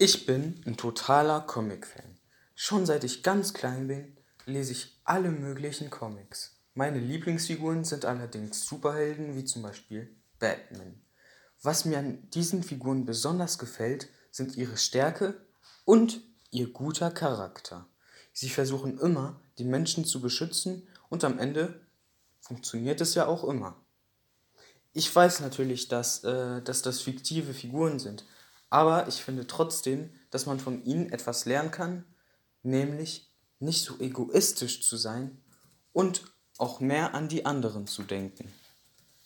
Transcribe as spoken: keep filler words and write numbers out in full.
Ich bin ein totaler Comic-Fan. Schon seit ich ganz klein bin, lese ich alle möglichen Comics. Meine Lieblingsfiguren sind allerdings Superhelden wie zum Beispiel Batman. Was mir an diesen Figuren besonders gefällt, sind ihre Stärke und ihr guter Charakter. Sie versuchen immer, die Menschen zu beschützen und am Ende funktioniert es ja auch immer. Ich weiß natürlich, dass, äh, dass das fiktive Figuren sind, aber ich finde trotzdem, dass man von ihnen etwas lernen kann, nämlich nicht so egoistisch zu sein und auch mehr an die anderen zu denken.